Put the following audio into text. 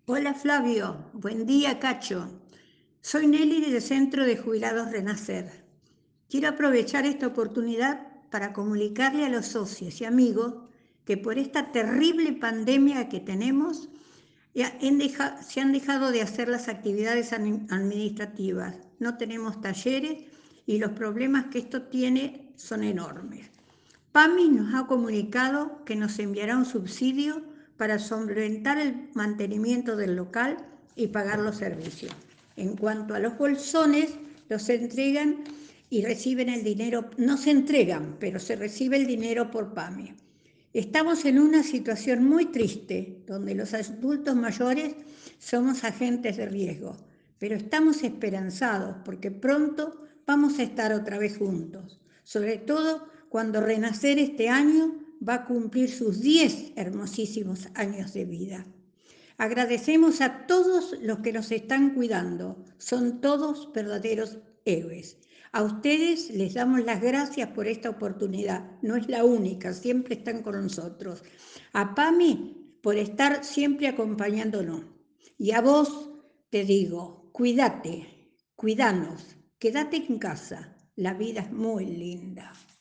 Hola Flavio, buen día Cacho. Soy Nelly del Centro de Jubilados Renacer. Quiero aprovechar esta oportunidad para comunicarle a los socios y amigos que por esta terrible pandemia que tenemos se han dejado de hacer las actividades administrativas. No tenemos talleres y los problemas que esto tiene son enormes. PAMI nos ha comunicado que nos enviará un subsidio para solventar el mantenimiento del local y pagar los servicios. En cuanto a los bolsones, los entregan y reciben el dinero, no se entregan, pero se recibe el dinero por PAMI. Estamos en una situación muy triste, donde los adultos mayores somos agentes de riesgo, pero estamos esperanzados porque pronto vamos a estar otra vez juntos, sobre todo cuando Renacer este año va a cumplir sus 10 hermosísimos años de vida. Agradecemos a todos los que nos están cuidando, son todos verdaderos héroes. A ustedes les damos las gracias por esta oportunidad, no es la única, siempre están con nosotros. A PAMI por estar siempre acompañándonos. Y a vos te digo, cuídate, cuidanos, quédate en casa, la vida es muy linda.